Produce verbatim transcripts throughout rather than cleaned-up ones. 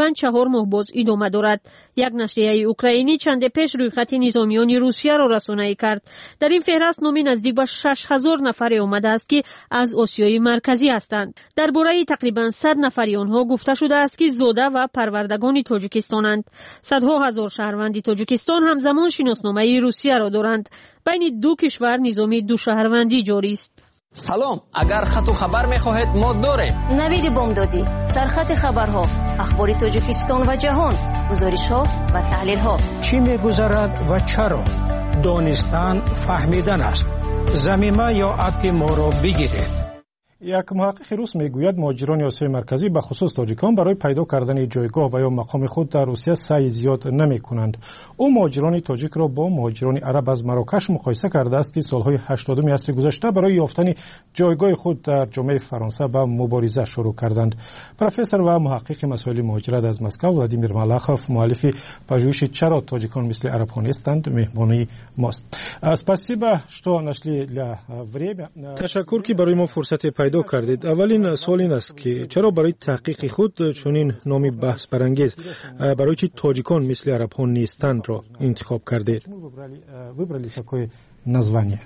تقریباً چهار ماه باز ادامه دارد. یک نشریه اوکراینی چند پیش روی خط نظامیان روسیه را رسانه‌ای کرد. در این فهرست نام نزدیک به شش هزار نفر آمده است که از آسیای مرکزی هستند. درباره تقریباً صد نفری آنها گفته شده است که زاده و پروردگان تاجیکستانند. صدها هزار شهروند تاجیکستان همزمان شناسنامه روسیه را دارند. بین دو کشور نظام دو شهروندی جاری است. سلام، اگر خط و خبر می‌خواهید ما داریم. نوید بامدادی، سرخط خبرها، اخبار تاجیکستان و جهان، گزارش‌ها و تحلیل‌ها. چی می‌گذرد و چرا؟ دانستن فهمیدن است. زمینه یا اپ ما را بگیرید. یک محقق روس میگوید مهاجران آسیای مرکزی به خصوص تاجیکان برای پیدا کردن جایگاه و یا مقام خود در روسیه سعی زیاد نمی کنند. او مهاجران تاجیک را با مهاجران عرب از مراکش مقایسه کرده است که سالهای هشتادم عصر گذشته برای یافتن جایگاه خود در جامعه فرانسه به مبارزه شروع کردند. پروفسور و محقق مسائل مهاجرت از مسکو ولادیمیر ملاخوف مؤلف پژوهش چرا تاجیکان مثل عرب ها نیستند مهمانی ماست. Спасибо, что нашли для время. تشکر که برای ما فرصت پیدا کردید. اولین سوال این است که چرا برای تحقیق خود چنین نامی بحث برانگیز برای چی تاجیکان مثل عرب ها نیستند را انتخاب کردید؟ Выбрали такое название.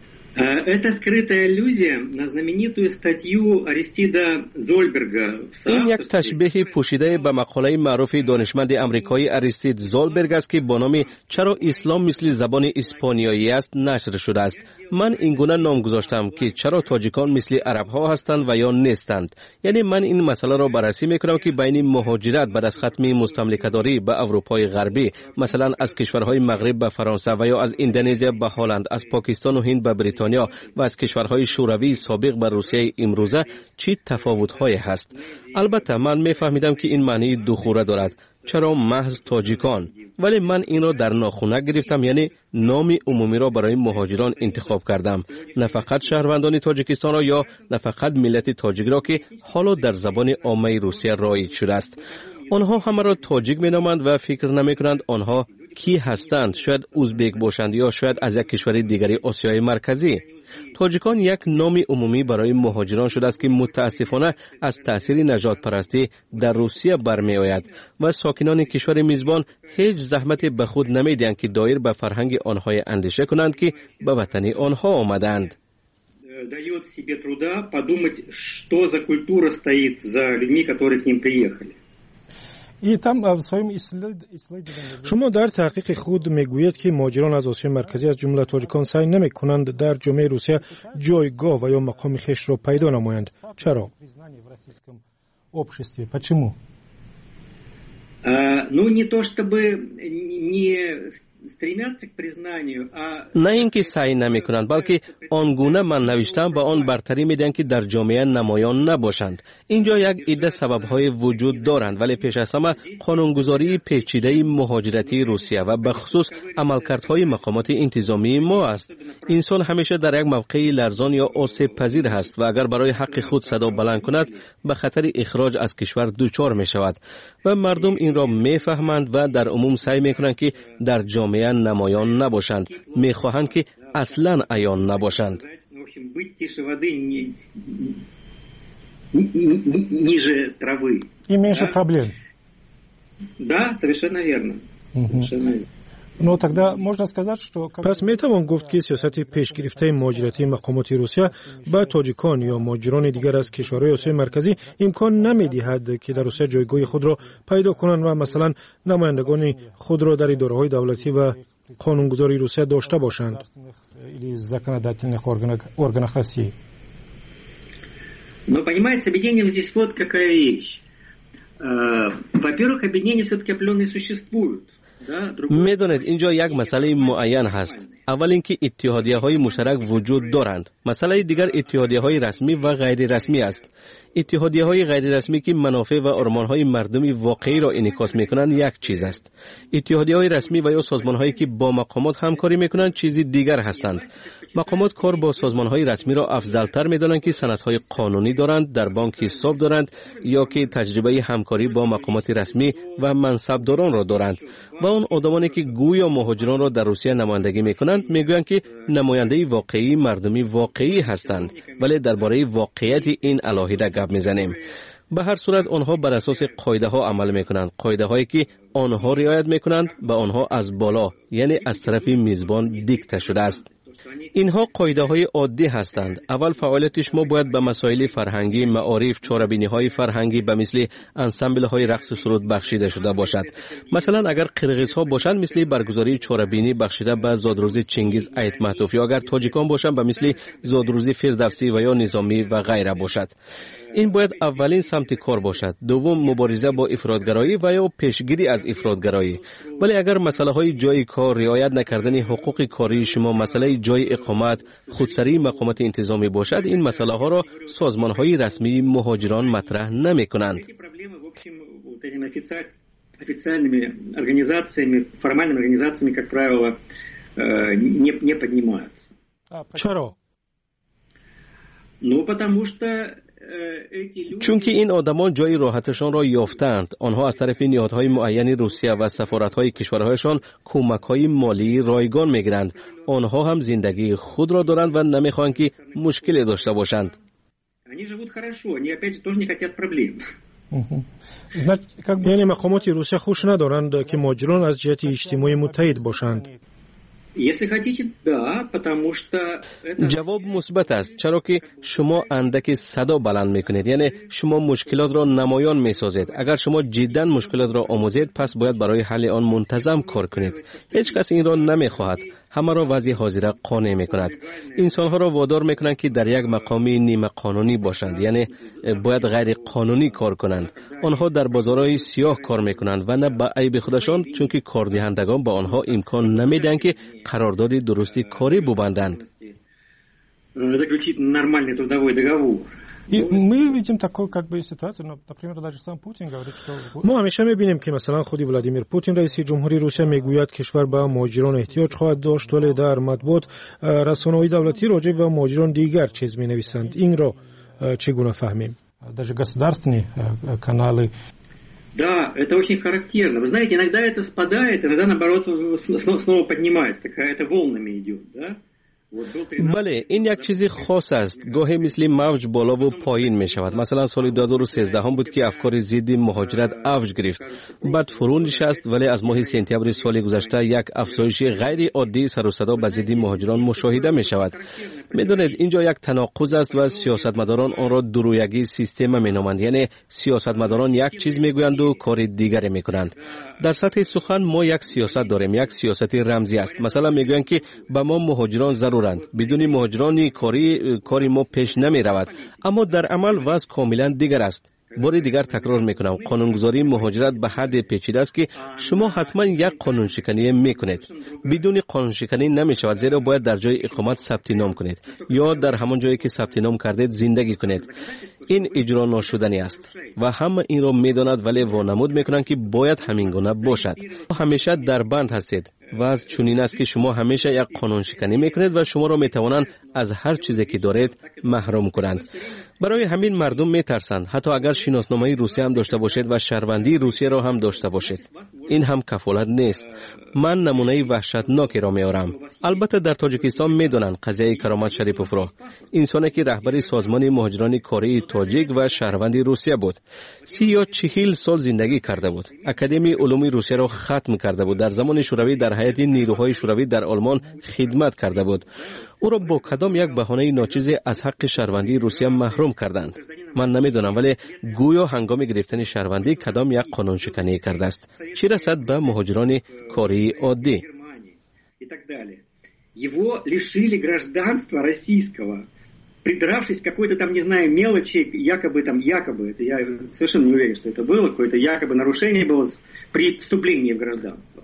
Это скрытая аллюзия на знаменитую статью Аристида Зольберга. این یک تشبیه پوشیده به مقاله معروف دانشمند آمریکایی اریستید زولبرگ است که با نام چرا اسلام مثل زبان اسپانیایی است نشر شده است. من این گونه نام گذاشتم که چرا تاجیکان مثل عرب ها هستند و یا نیستند. یعنی من این مسئله را بررسی میکنم که بین مهاجرت بعد از ختم مستملکه‌داری به اروپای غربی، مثلا از کشورهای مغرب به فرانسه و یا از اندونزیا به هلند، از پاکستان و هند به بریتانیا و از کشورهای شوروی سابق به روسیه امروزه چی تفاوت‌هایی هست. البته من میفهمیدم که این معنی دوخوره دارد. چرا محض تاجیکان؟ ولی من این را در ناخونه گرفتم، یعنی نام عمومی را برای مهاجران انتخاب کردم، نه فقط شهروندان تاجیکستان را یا نه فقط ملت تاجیک را که حالا در زبان عامه روسیه رایج شده است. آنها همه را تاجیک مینامند و فکر نمیکنند آنها کی هستند. شاید ازبک باشند یا شاید از یک کشور دیگری آسیای مرکزی. تاجیکان یک نام عمومی برای مهاجران شده است که متاسفانه از تأثیر نژاد پرستی در روسیه برمی آید و ساکنان کشور میزبان هیچ زحمتی به خود نمیدهند که دایر به فرهنگ آنها اندیشه کنند که به وطن آنها آمدند. دает себе труда подумать, что за культура стоит за людьми, которые к ним приехали. شما در تحقیق خود میگویید که مهاجران از آسیای مرکزی از جمله تاجیکان سعی نمی کنند در جامعه روسیه جایگاه و یا مقام خویش را پیدا نمایند. چرا؟ Ну не то чтобы не نه اینکه سعی نمی کنند، بلکه آنگونه من نوشتم با آن برتری میدن که در جامعه نمایان نباشند. اینجا یک عده سبب‌های وجود دارند، ولی پیش از همه قانونگذاری پیچیده مهاجرتی روسیه و به خصوص عملکردهای مقامات انتظامی ما است. انسان همیشه در یک موقع لرزان یا آسیب پذیر است و اگر برای حق خود صدا بلند کند به خطر اخراج از کشور دچار می شود و مردم این را میفهمند و در عموم سعی میکنند که در جامعه نمایان نباشند. میخواهند که اصلا عیان نباشند. И меньше проблем. Да, совершенно верно. Совершенно верно. Но тогда можно сказать, что... پس میتوان گفت که سیاست پیشگرفته مهاجرتی مقامات روسیه به تاجیکان یا مهاجران دیگر از کشورهای آسیای مرکزی امکان نمیدهد که در روسیه جایگاه خود را پیدا کنند و مثلا نمایندگان خود را در اداره‌های دولتی و قانونگذاری روسیه داشته باشند. Но понимаете, с объединением здесь вот какая вещь. Во-первых, объединения все-таки определенные существуют. میدانید اینجا یک مسئله معین هست. اول اینکه اتحادیه های مشترک وجود دارند. مسئله دیگر اتحادیه های رسمی و غیر رسمی است. اتحادیه های غیر رسمی که منافع و آرمان های مردمی واقعی را انعکاس میکنند یک چیز است. اتحادیه های رسمی و یا سازمان هایی که با مقامات همکاری میکنند چیزی دیگر هستند. مقامات کار با سازمان های رسمی را افضلتر میدانند که سند های قانونی دارند، در بانک حساب دارند یا که تجربه همکاری با مقامات رسمی و منصبداران را دارند. و اون آدمانی که گویا مهاجران را در روسیه نمایندگی میکنند میگویند که نماینده واقعی مردمی واقعی هستند، ولی درباره واقعیت این علاهیده گپ میزنیم. به هر صورت آنها بر اساس قاعده ها عمل میکنند، قاعده هایی که آنها رعایت میکنند و آنها از بالا یعنی از طرف میزبان دیکته شده است. اینها قاعده های عادی هستند. اول فعالیت شما باید به مسائل فرهنگی، معارف، چاره‌بینی های فرهنگی به مثل انسامبل های رقص و سرود بخشیده شده باشد. مثلا اگر قرقیز ها باشند مثل برگزاری چاره‌بینی بخشیده به زادروزی چنگیز ایت مهتوف، یا اگر تاجیکان باشند به مثل زادروزی فردوسی و یا نظامی و غیره باشد. این باید اولین سمت کار باشد. دوم مبارزه با افراطگرایی و یا پیشگیری از افراطگرایی. ولی اگر مسئله های جای کار، رعایت نکردن حقوق کاری شما، مسئله جای اقامت، خودسری مقامات انتظامی باشد، این مسئله ها را سازمان های رسمی مهاجران مطرح نمی کنند. официальными организациями, формальными организациями, как правило, не, не поднимаются. چرا؟ Ну, потому что چون که این آدمان جای راحتشان را یافتند. آنها از طرف نهادهای معین روسیه و سفارت‌های کشورهایشان کمک‌های مالی رایگان می‌گیرند. آنها هم زندگی خود را دارند و نمی‌خواهند که مشکلی داشته باشند. Они живут хорошо, они опять же тоже не хотят проблем. یعنی مقامات روسیه خوش ندارند که مهاجران از جهت اجتماعی متحد باشند. Если хотите, да, потому что جواب مثبت است، چرا که شما اندک صدا بلند میکنید، یعنی شما مشکلات را نمایان میسازید. اگر شما جدا مشکلات را آموزید پس باید برای حل آن منتظم کار کنید. هیچ کس این را نمیخواهد، همه را وضع حاضره قانع میکند. انسانها را وادار میکنند که در یک مقامی نیمه قانونی باشند، یعنی باید غیر قانونی کار کنند. آنها در بازارهای سیاه کار میکنند و نه به عیب خودشان، چون که کاردهندگان به آنها امکان نمیدن که قرارداد درستی کاری ببندند. заключить нормальный трудовой договор. И мы видим такую как бы ситуацию, но, например, даже сам Путин говорит, что ما همیشه می‌بینیم که مثلا خودی ولادیمیر پوتین رئیس جمهوری روسیه میگوید کشور به مهاجران احتیاج خواهد داشت، ولی در مطبوعات رسانه‌های دولتی راجع به مهاجران دیگر چیز می‌نویسند. این را چگونه فهمیم؟ даже государственные каналы. Да, это очень характерно. Вы знаете, иногда это спадает, иногда наоборот снова поднимается, такая это волнами идет, да? بله، این یک چیزی خاص است. گاهی مثل موج بالا و پایین می شود. مثلا سال دو هزار و سیزده هم بود که افکار ضد مهاجرت اوج گرفت، بعد فرو نشست، ولی از ماه سپتامبر سال گذشته یک افزایش غیر عادی سر و صدا به ضد مهاجران مشاهده می شود. می دانید اینجا یک تناقض است و سیاستمداران آن را درویگی سیستم می نامند، یعنی سیاستمداران یک چیز می گویند و کار دیگری می کنند. در سطح سخن ما یک سیاست داریم، یک سیاست رمزی است. مثلا می گویند که به ما مهاجران ضرورند، بدون مهاجران کاری کاری ما پیش نمی رود، اما در عمل وضع کاملا دیگر است. بار دیگر تکرار میکنم، قانونگذاری مهاجرت به حد پیچیده است که شما حتما یک قانون شکنی میکنید. بدون قانون شکنی نمی شود، زیرا باید در جای اقامت ثبت نام کنید یا در همان جایی که ثبت نام کردید زندگی کنید. این اجرا ناشدنی است و همه این را میداند، ولی وانمود میکنند که باید همین گونه باشد. همیشه در بند هستید. وضع چنین است که شما همیشه یک قانون شکنی میکنید و شما را میتوانند از هر چیزی که دارید محروم کنند. برای همین مردم میترسند، حتی اگر شناسنامه روسیه هم داشته باشید و شهروندی روسیه را هم داشته باشید. این هم کفالت نیست. من نمونه وحشتناکی را میارم. البته در تاجیکستان میدونند قضیه کرامت شریپوف را، انسانی که رهبر سازمان مهاجران کاری تاجیک و شهروندی روسیه بود. سی یا چهل سال زندگی کرده بود. اکادمی علوم روسیه را ختم کرده بود. در زمان شوروی در هیئت نیروهای شوروی در آلمان خدمت کرده بود. او را با کدام یک بهانه ناچیز از حق شهروندی روسیه محروم کردند؟ من نمیدونم، ولی گویا هنگام گرفتن شهروندی کدام یک قانون شکنی کرده است، چه رسد به مهاجران کاری عادی. Его лишили гражданства российского, придравшись к какой-то там, не знаю, мелочи, якобы там, якобы, это я совершенно не уверен, что это было, какое-то якобы нарушение было при вступлении в гражданство.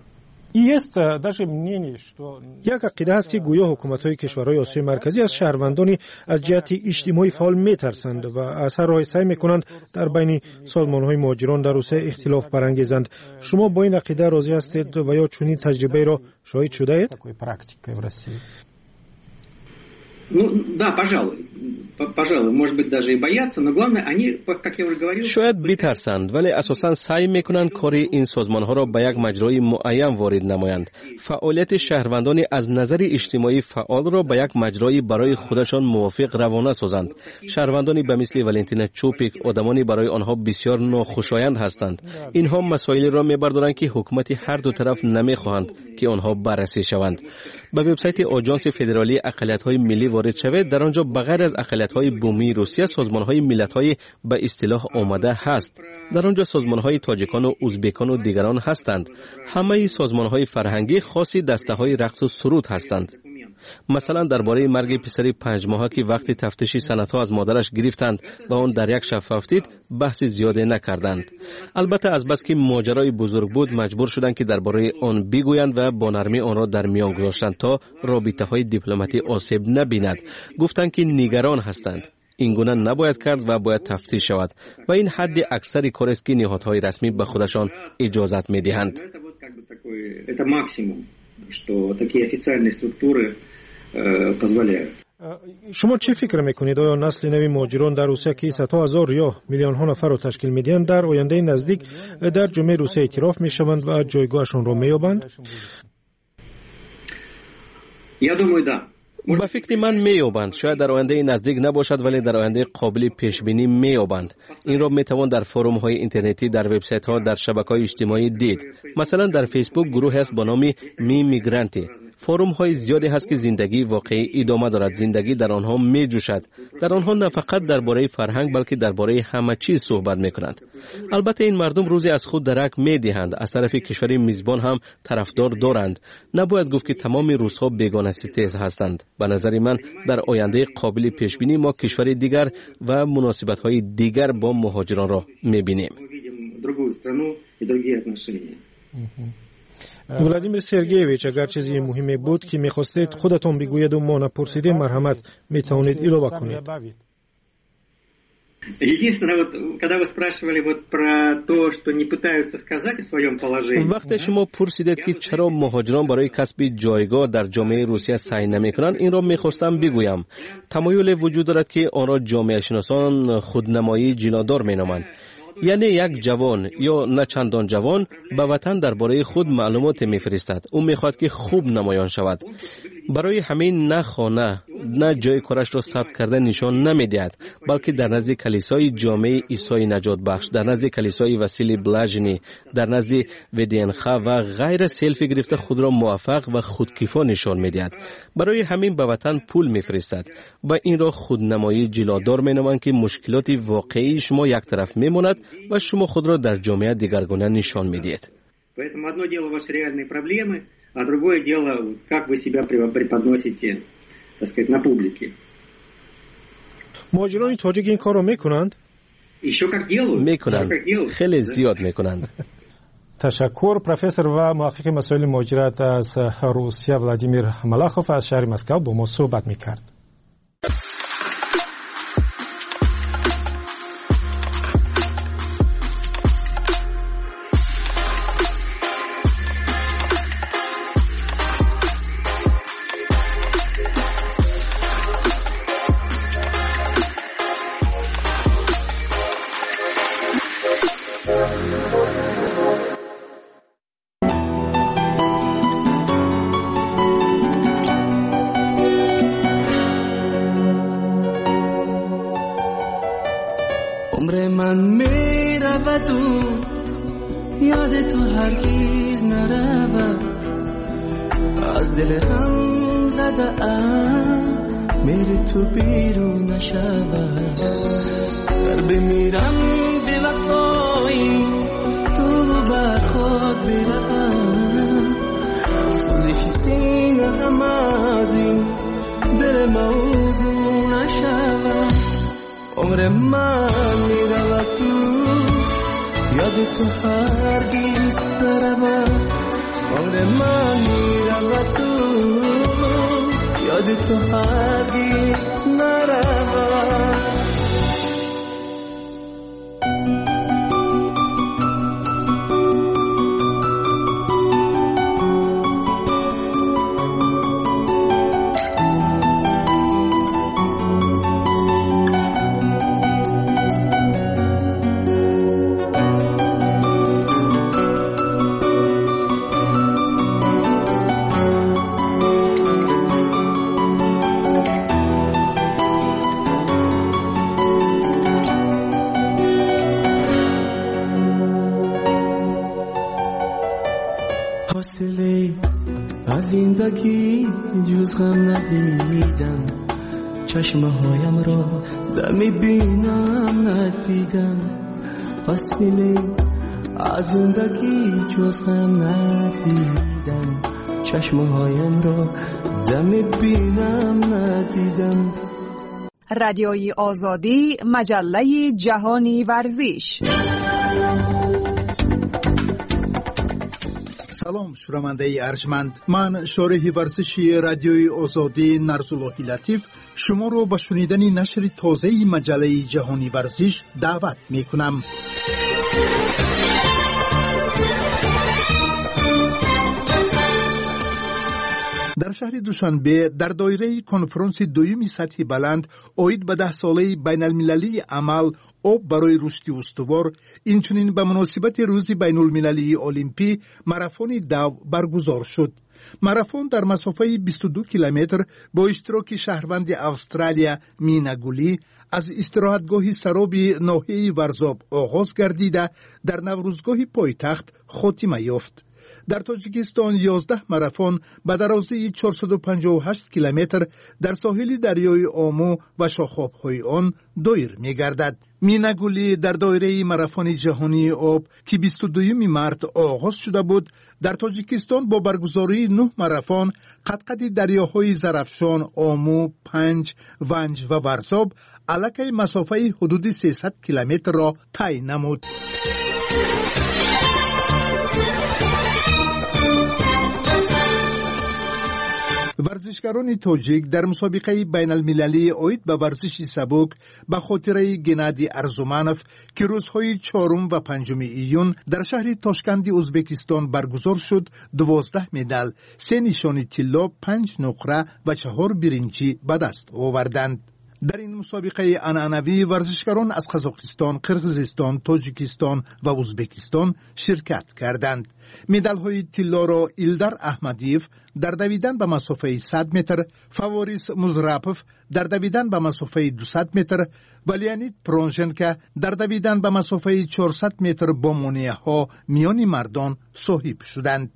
یک عقیده هست که گویا حکومت‌های کشورهای آسیای مرکزی از شهروندانی از جهت اجتماعی فعال می‌ترسند و از هر راهی سعی می‌کنند در بین سازمان‌های مهاجران در روسیه اختلاف برانگیزند. شما با این عقیده راضی هستید و یا چنین تجربه را شاهد شده اید؟ Ну, да, пожалуй. пожалуй, может быть, даже и боятся, но главное, они, как я уже говорил... شاید بترسند ولی اساساً سعی میکنند کاری این سازمانها را به یک مجرای معین وارد نمایند. فعالیت شهروندان از نظر اجتماعی فعال را به یک مجرای برای خودشان موافق روانه سازند. شهروندانی به مثل ولنتینا چوپیک آدمانی برای آنها بسیار ناخوشایند هستند. اینها مسائلی را میبردارند که حکومت هر دو طرف نمیخواهند که آنها بررسی شوند. به وبسایت آژانس فدرالی اقلیت‌های ملی وارد شوید، در آنجا بغیر از اقلیت‌های بومی روسیه سازمان‌های ملت‌های به اصطلاح آمده هست. در آنجا سازمان‌های تاجیکان و ازبکان و دیگران هستند. همه سازمان‌های فرهنگی خاصی دسته‌های رقص و سرود هستند. مثلا درباره مرگ پسری پنج ماهه که وقتی تفتیش سندها از مادرش گرفتند و آن در یک شب فوتید بحث زیاده نکردند. البته از بس که ماجرای بزرگ بود مجبور شدند که درباره آن بگویند و با نرمی آن را در میان گذاشتند تا رابطه‌های دیپلماتی آسیب نبیند. گفتند که نگران هستند. این گونه نباید کرد و باید تفتیش شود و این حد اکثری کاری است که نهادهای رسمی به خودشان اجازت می‌دهند. Это максимум, что такие официальные структуры позволяют. شما چه فکر میکنید؟ آیا نسل نوی مهاجران در روسیه که صدها هزار یا میلیون ها نفر را تشکیل میدهند در آینده نزدیک در جامعه روسیه اعتراف میشوند و جایگاهشان را مییابند؟ Я думаю, да. به فکر من مییابند. شاید در آینده نزدیک نباشد ولی در آینده قابل پیش بینی مییابند. این را میتوان در فروم های اینترنتی، در وبسایت ها، در شبکه های اجتماعی دید. مثلا در فیسبوک گروه است با نام می میگرانتی. فروم های زیادی هست که زندگی واقعی ادامه دارد. زندگی در آنها می جوشد. در آنها نه فقط درباره فرهنگ بلکه درباره همه چیز صحبت میکنند. البته این مردم روزی از خود درک میدهند. از طرف کشور میزبان هم طرفدار دارند. نباید گفت که تمام روس‌ها بیگانه ستیز هستند. به نظر من در آینده قابل پیش بینی ما کشور دیگر و مناسبت های دیگر با مهاجران را میبینیم. ولادیمیر سرگیویچ، اگر چیزی مهمی بود که میخواستید خودتون بگوید و ما نپرسیدیم، مرحمت میتوانید ایلو بکنید. Единственное, вот, когда вы спрашивали вот про то, что не пытаются сказать о своем положении. وقتی شما پرسیدید که چرا مهاجران برای کسب جایگاه در جامعه روسیه سعی نمیکنند، این را میخواستم بگویم. تمایل وجود دارد که آن را جامعه شناسان خودنمایی جلادار مینامند. یعنی یک جوان یا نه چندان جوان به وطن درباره خود معلومات میفرستد. او میخواد که خوب نمایان شود. برای همین نه خانه نه جای کارش را ثبت کرده نشان نمیدهد، بلکه در نزد کلیسای جامعه عیسی نجات بخش، در نزد کلیسای وسیلی بلاژنی، در نزد ودینخا و غیر سلفی گرفته خود را موفق و خودکیفا نشان میدهد. برای همین به وطن پول میفرستد و این را خودنمایی جلادار مینامند که مشکلات واقعی شما یک طرف میماند و شما خود را در جامعه دیگرگونه نشان میدهید. Поэтому одно дело ваши реальные проблемы, а другое дело, как вы себя преподносите, так сказать, на публике. مهاجران تاجیک این کار را میکنند؟ Еще как делают. میکنند. خیلی زیاد میکنند. تشکر. پروفسور و محقق مسائل مهاجرت از روسیه ولادیمیر ملاخوف از شهر مسکو با ما صحبت میکرد. عمر من می رود و یاد تو هرگیز نرود، از دل هم زده ام میری تو بیرون نشود. در بمیرم به وفایی تو بر خود برم، سوزش سینه هم از این دل موضوع نشود. عمر من میرود تو یاد تو هرگیز نرود. عمر من میرود تو یاد تو هرگیز نرود. فاصله از زندگی جز غم ندیدم، چشمه هایم را دمی بینم ندیدم. فاصله از زندگی جز غم ندیدم، چشمه هایم را دمی بینم ندیدم. رادیوی آزادی، مجله جهانی ورزش. سلام شنونده ارجمند، من شارح ورزشی رادیوی آزادی نرزاللهی لطیف شما رو به شنیدن نشر تازه مجله جهانی ورزش دعوت می کنم. در شهر دوشنبه در دایره کنفرانس دویمی سطح بلند اوید به ده ساله بین المللی عمل آب برای رشد استوار، اینچنین به مناسبت روز بین المللی المپی ماراتون دو برگزار شد. ماراتون در مسافه بیست و دو کیلومتر با اشتراک شهروند استرالیا مینا گولی از استراحتگاه سرابی ناحیه ورزاب آغاز گردیده در نوروزگاه پایتخت خاتمه یافت. در تاجیکستان یازده ماراتون به درازی چهارصد و پنجاه و هشت کیلومتر در ساحل دریای آمو و شاخاب‌های آن دایر می‌گردد. مینا گولی در دایره ماراتون جهانی آب که بیست و دوم مارس آغاز شده بود، در تاجیکستان با برگزاری نه ماراتون قد قد دریاهای زرافشان، آمو، پنج، ونج و ورزاب علاقه مسافه حدود سیصد کیلومتر را طی نمود. ورزشکاران تاجیک در مسابقه بین المللی اوید به ورزش سبک به خاطره گنادی ارزومانوف که روزهای چهارم و پنجم ایون در شهر تاشکند ازبکستان برگزار شد، دوازده مدال، سه نشان طلا، پنج نقره و چهار برنجی به دست آوردند. در این مسابقه عنعنوی ورزشکاران از قزاقستان، قرقیزستان، تاجیکستان و ازبکستان شرکت کردند. مدال های طلا را ایلدار احمدیف در دویدن به مسافه صد متر، فواریس مزرپف در دویدن به مسافه دویست متر و لیانید پرونژنکا در دویدن به مسافه چهارصد متر با مونیه ها میان مردان صاحب شدند.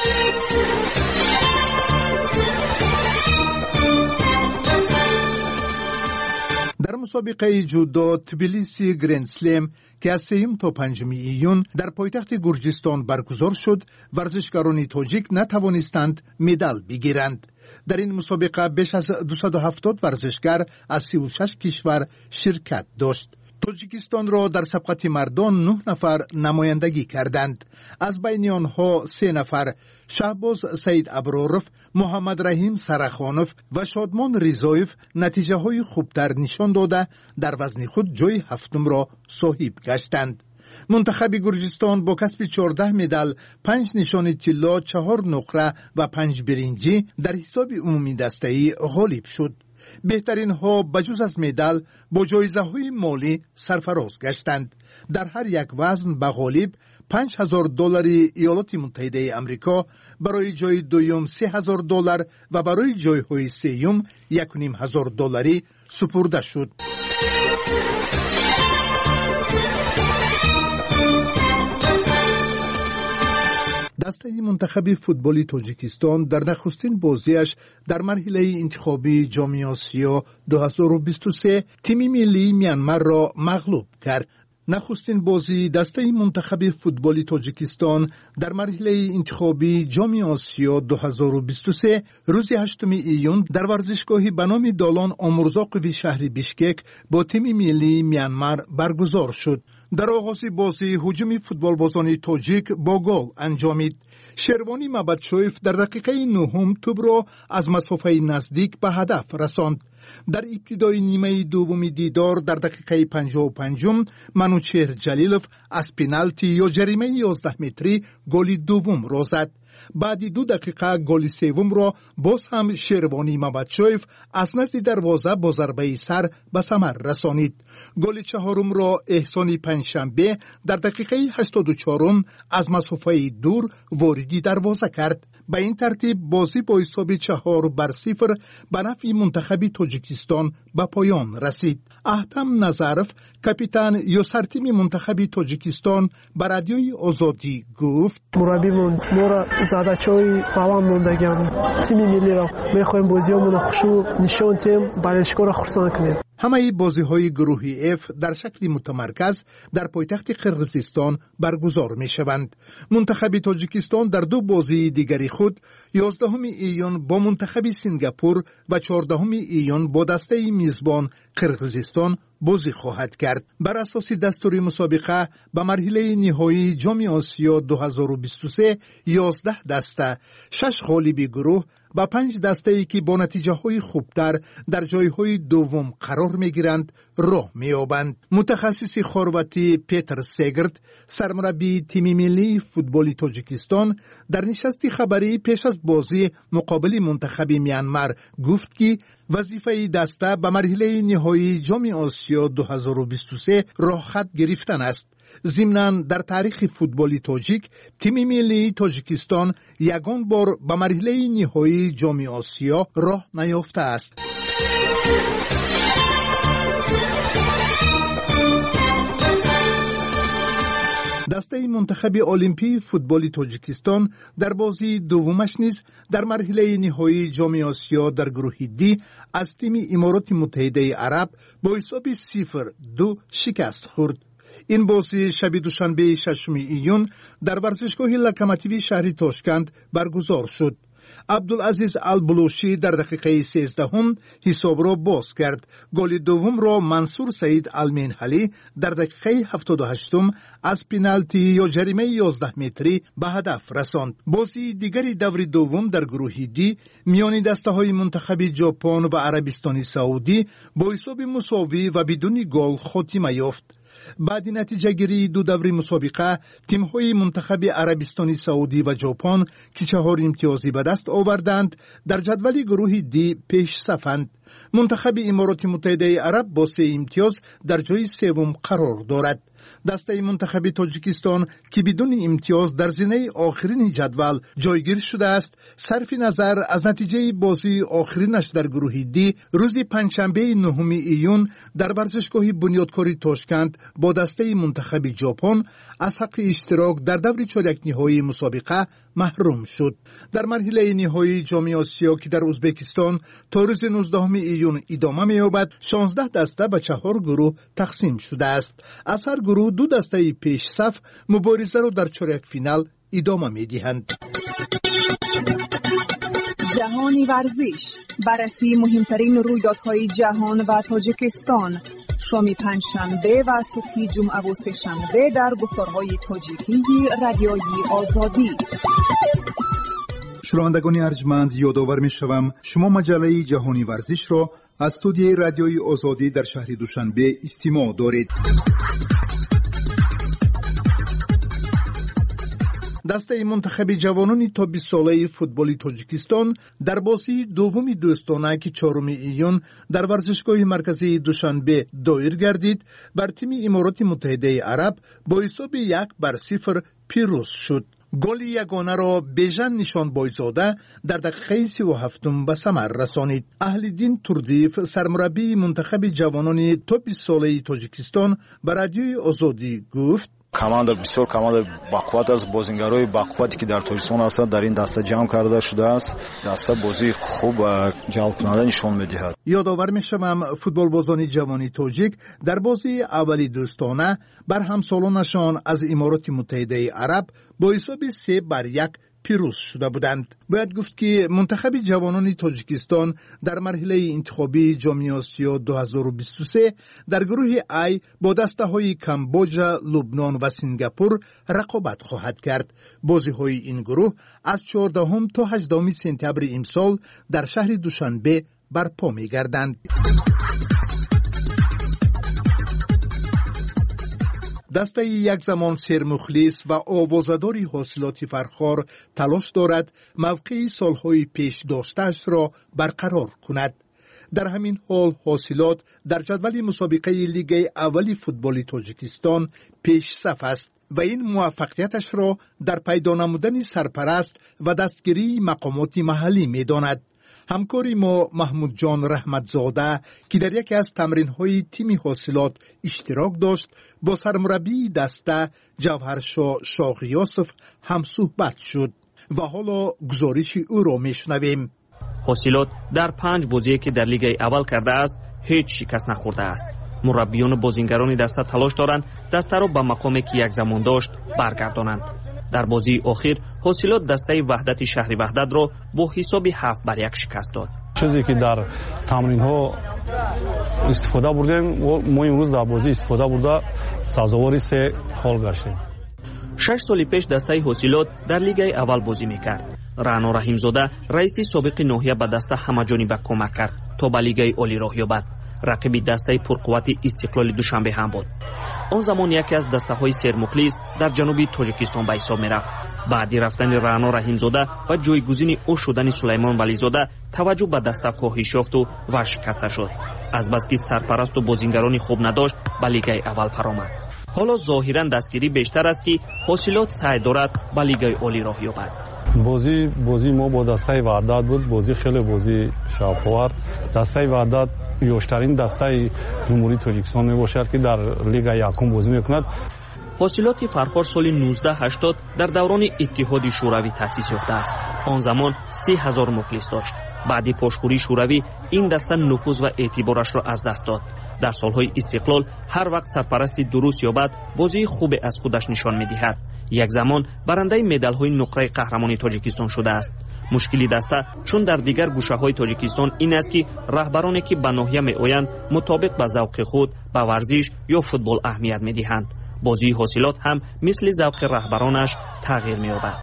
در مسابقه جودو تبلیسی گرند سلم که از سوم تا پنجم ایون در پایتخت گرجستان برگزار شد، ورزشکاران تاجیک نتوانستند مدال بگیرند. در این مسابقه بیش از دویست و هفتاد ورزشکار از سی و شش کشور شرکت داشت. تاجیکستان را در سبقت مردان نه نفر نمایندگی کردند. از بین آنها سه نفر شهباز سید ابرارف، محمد رحیم سرخانوف و شادمان رضایف نتیجه های خوبتر نشان داده در وزن خود جای هفتم را صاحب گشتند. منتخب گرجستان با کسب چهارده مدال، پنج نشان طلا، چهار نقره و پنج برنجی در حساب عمومی دسته‌ای غالب شد. بهترین ها بجز از مدال با جایزه های مالی سرفراز گشتند. در هر یک وزن به غالب پنج هزار دلار ایالات متحده آمریکا، برای جای دوم سه هزار دلار و برای جای های سوم یک و نیم هزار دلاری سپرده شد. دسته منتخب فوتبال تاجیکستان در نخستین بازیش در مرحله انتخابی جام آسیا دو هزار و بیست و سه تیم ملی میانمار را مغلوب کرد. نخستین بازی دسته منتخب فوتبال تاجیکستان در مرحله انتخابی جام آسیا دو هزار و بیست و سه روز هشتم ایون در ورزشگاه به نام دالان آمرزاقوی شهر بیشکک با تیم ملی میانمار برگزار شد. در آغاز بازی هجوم فوتبالبازان تاجیک با گل انجامید. شروانی مبدشویف در دقیقه نهم توپ را از مسافه نزدیک به هدف رساند. در ابتدای نیمه دوم دیدار در دقیقه پنجاه و پنج منوچهر جلیلوف از پنالتی یا جریمه یازده متری گل دوم را زد. بعد دو دقیقه گل سوم را باز هم شروانی مبدشویف از نزد دروازه با ضربه سر به ثمر رسانید. گل چهارم را احسان پنجشنبه در دقیقه هشتاد و چهار از مسافه دور واردی دروازه کرد. به این ترتیب بازی با حساب چهار بر صفر به نفع منتخب تاجیکستان به پایان رسید. احتم نظرف کاپیتان یا سرتیم منتخب تاجیکستان به رادیوی آزادی گفت: مربیمون ما را زدچای قوام موندگیم تیم ملی را میخوایم بازیامون خشوع نشون تیم برایشکار را خرسان کنیم. همه بازی‌های گروهی F در شکل متمرکز در پایتخت قرقیزستان برگزار می‌شوند. منتخب تاجیکستان در دو بازی دیگری خود یازدهم ایون با منتخب سنگاپور و چهاردهم ایون با دسته میزبان قرقیزستان بازی خواهد کرد. بر اساس دستور مسابقه به مرحله نهایی جام آسیا دو هزار و بیست و سه یازده دسته، شش غالب گروه و پنج دسته‌ای که با نتیجه‌های خوبتر در جایهای دوم قرار می‌گیرند راه می‌یابند. متخصص خرواتی پیتر سگرد، سرمربی تیم ملی فوتبال تاجیکستان، در نشست خبری پیش از بازی مقابل منتخب میانمار گفت که وظیفه دسته به مرحله نهایی جام آسیا دو هزار و بیست و سه راه خط گرفتن است. ضمناً در تاریخ فوتبال تاجیک تیم ملی تاجیکستان یگان بار به مرحله نهایی جام آسیا راه نیافته است. دسته منتخب المپی فوتبال تاجیکستان در بازی دومش نیز در مرحله نهایی جام آسیا در گروه دی از تیم امارات متحده عرب با حساب صفر دو شکست خورد. این بازی شب دوشنبه ششم ایون در ورزشگاه لوکوموتیو شهر تاشکند برگزار شد. عبدالعزیز البلوشی در دقیقه سیزدهم حساب را باز کرد. گل دوم را منصور سعید المنحلی در دقیقه هفتاد و هشتم از پنالتی یا جریمه یازده متری به هدف رساند. بازی دیگری دور دوم در گروه دی میان دسته های منتخب ژاپن و عربستان سعودی با حساب مساوی و بدون گل خاتمه یافت. بعد نتیجه گیری دو دور مسابقه تیم های منتخب عربستان سعودی و ژاپن که چهار امتیازی به دست آوردند در جدول گروه دی پیش صفند. منتخب امارات متحده عرب با سه امتیاز در جای سوم قرار دارد. دسته منتخب تاجیکستان که بدون امتیاز در زینه آخرین جدول جایگیر شده است، صرف نظر از نتیجه بازی آخرینش در گروه دی روز پنجشنبه نهم ایون در ورزشگاه بنیادکاری تاشکند با دسته منتخب ژاپن از حق اشتراک در دور چهارک نهایی مسابقه محروم شد. در مرحله نهایی جام آسیا که در ازبکستان تا روز نوزدهم ایون ادامه می‌یابد، شانزده دسته به چهار گروه تقسیم شده است. از هر گروه دو دسته پیش صف مبارزه را در چهارک فینال ادامه می‌دهند. جهانی ورزش، بررسی مهمترین رویدادهای جهان و تاجیکستان، شام پنجشنبه و صبح جمعه و سه‌شنبه در گفتارهای تاجیکی رادیوی آزادی. شنوندگان ارجمند، یادآور می‌شوم شما مجله جهانی ورزش را از استودیوی رادیوی آزادی در شهر دوشنبه استماع دارید. دسته منتخب جوانان تا بیست ساله فوتبال تاجیکستان در بازی دوم دوستانه که چهارم ایون در ورزشگاه مرکزی دوشنبه دایر گردید بر تیم امارات متحده عرب با حساب یک بر صفر پیروز شد. گل یگانه را بیژن نشان بایزاده در دقیقه سی و هفتم به ثمر رسانید. اهل‌الدین توردیف، سرمربی منتخب جوانان تا بیست ساله تاجیکستان، به رادیوی آزادی گفت: команда بسیار команда бақувват аст. бозингарои бақуввате ки дар тоҷикистон ҳастанд дар ин даста ҷамъ карда шудааст. даста бозии хуб ва ҷалбкунанда нишон медиҳад. یادآور می‌شوم فوتبالبازان جوانی تاجیک در بازی اولی دوستانه بر همسالانشان از امارات متحده عرب با حساب سه بر یک پیروز شده بودند. باید گفت که منتخب جوانان تاجیکستان در مرحله انتخابی جام آسیا دو هزار و بیست و سه در گروه ای با دسته های کامبوج، لبنان و سنگاپور رقابت خواهد کرد. بازی های این گروه از چهاردهم تا هجدهم سپتامبر امسال در شهر دوشنبه برپا می گردند. دسته یک زمان سرمخلص و آوازداری حاصلات فرخار تلاش دارد موقع سالهای پیش داشته‌اش را برقرار کند. در همین حال حاصلات در جدول مسابقه لیگ اول فوتبال تاجیکستان پیش صف است و این موفقیتش را در پیدا نمودن سرپرست و دستگیری مقامات محلی می داند. همکاری ما محمود جان رحمتزاده که در یکی از تمرین‌های تیم حاصلات اشتراک داشت با سرمربی دسته جوهرشاه شاه یوسف هم صحبت شد. و حالا گزارش او را میشنویم. حاصلات در پنج بازی که در لیگ اول کرده است هیچ شکست نخورده است. مربیان و بازیگران دسته تلاش دارند دسته را به مقامی که یک زمان داشت برگردانند. در بازی اخیر حاصلات دسته وحدت شهری وحدت را با حساب هفت بر یک شکست داد. چیزی که در تمرین ها استفاده بردیم و ما امروز در بازی استفاده برده سازواری سه خال گشتیم. شش سال پیش دسته حاصلات در لیگ اول بازی میکرد. رعنا رحیمزاده رئیس سابق ناحیه به دسته همه‌جانبه کمک کرد تا به لیگ عالی راه یابد. رقیب دسته پرقوت استقلال دوشنبه هم بود. آن زمان یکی از دسته های سرمخلص در جنوب تاجیکستان به حساب میرفت. بعدی رفتن رعنا رحیمزاده و جایگزین او شدن سلیمان ولیزاده توجه به دسته کاهش یافت و ورشکسته شد. از بس که سرپرست و بازیگرانی خوب نداشت به لیگ اول فرآمد. حالا ظاهرا دستگیری بیشتر است که حاصلات سعی دارد به لیگ عالی راه یابد. بازی بازی ما با دسته وحدت بود. بازی خیلی بازی شاپور. دسته وحدت یوشترین دسته جمهوری تاجیکستان می باشد که در لیگ یکم بازی میکند. حاصلات فرخار سال نوزده هشتاد در دوران اتحاد شوروی تأسیس یافته است. آن زمان سه هزار مخلص داشت. بعدی پاشخوری شوروی این دسته نفوذ و اعتبارش را از دست داد. در سالهای استقلال هر وقت سرپرستی درست یابد بازی خوب از خودش نشان می‌دهد. یک زمان برنده مدال‌های نقره قهرمانی تاجیکستان شده است. مشکلی دسته چون در دیگر گوشه‌های تاجیکستان این است که رهبرانی که به ناحیه می‌آیند مطابق به ذوق خود به ورزش یا فوتبال اهمیت می‌دهند. بازی حاصلات هم مثل ذوق رهبرانش تغییر می‌یابد.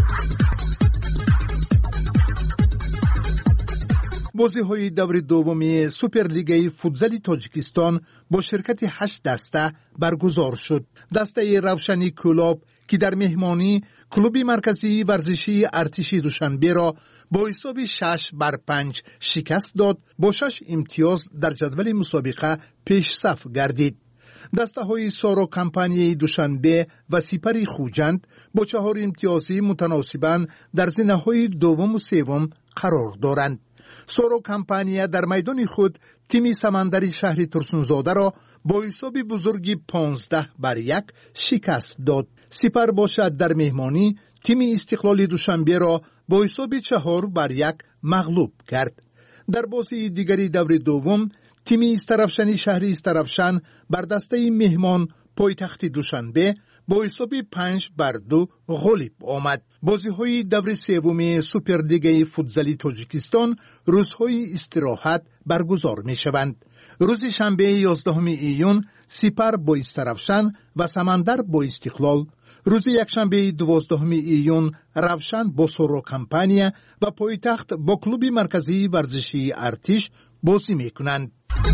بازی‌های دور دوم سوپرلیگ فوتزال تاجیکستان با شرکت هشت دسته برگزار شد. دسته روشنی کلاب که در مهمانی کلوب مرکزی ورزشی ارتش دوشنبه را با حساب شش بر پنج شکست داد، با شش امتیاز در جدول مسابقه پیش صف گردید. دسته های سارو کمپانی دوشنبه و سپر خوجند با چهار امتیازی متناسباً در زینه های دوم و سوم قرار دارند. سارو کمپانی در میدان خود تیم سمندری شهر ترسونزاده را با حساب بزرگی پانزده بر یک شکست داد. سپر باشد در مهمانی تیم استقلال دوشنبه را با حساب چهار بر یک مغلوب کرد. در بازی دیگری دور دوم تیم استرفشنی شهر استرفشن بر دسته مهمان پایتخت دوشنبه با حساب پنج بر دو غالب آمد. بازی‌های دور سوم سوپرلیگ فوتزال تاجیکستان روزهای استراحت برگزار می‌شوند. روز شنبه یازدهم ایون سپر با استرفشن و سمندر با استقلال، روز یکشنبه دوازدهم ایون روشن با سورو کمپانیا و پایتخت با کلوب مرکزی ورزشی ارتش بازی می‌کنند.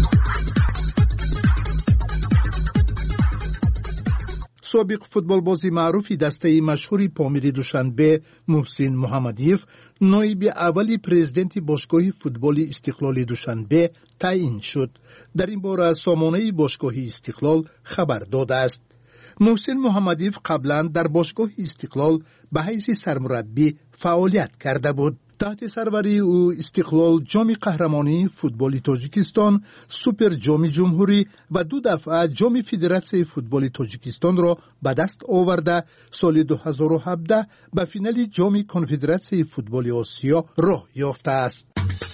سابق فوتبال بازی معروفی دسته مشهوری پامیری دوشنبه محسن محمدیف نایب اولی پرزیدنت باشگاه فوتبال استقلال دوشنبه تعیین شد. در این باره سامانه باشگاه استقلال خبر داده است. محسن محمدیف قبلا در باشگاه استقلال به حیث سرمربی فعالیت کرده بود. تحت سروری او استقلال جام قهرمانی فوتبال تاجیکستان، سوپر جام جمهوری و دو دفعه جام فدراسیون فوتبال تاجیکستان را به دست آورده سال دو هزار و هفده به فینال جام کنفدراسیون فوتبال آسیا راه یافته است.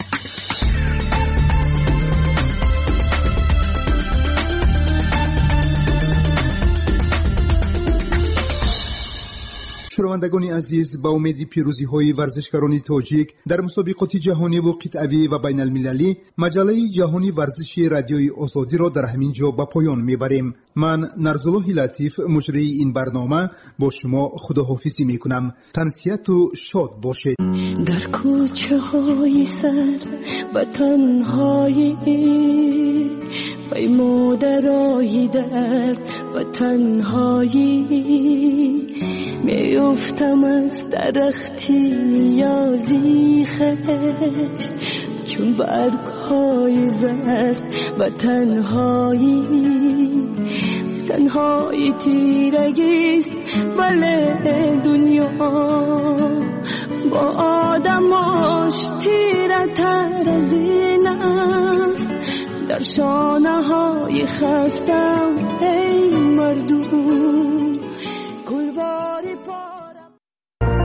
شنوندگان عزیز، با امید پیروزی های ورزشکاران تاجیک در مسابقات جهانی و قطعی و بین المللی، مجله جهانی ورزشی رادیوی آزادی را در همین جا به پایان میبریم. من نرزالله لطیف مجری این برنامه با شما خداحافظی میکنم. تنسیت و شاد باشید. در کوچه های سر و تنهایی پیمودرایی درد و تنهایی میافتم از درختی نیازی خش چون برگ های زرد و تنهایی تنهایی تیرگیست ولی دنیا با آدماش تیره تر از این است. در شانه های خستم ای مردم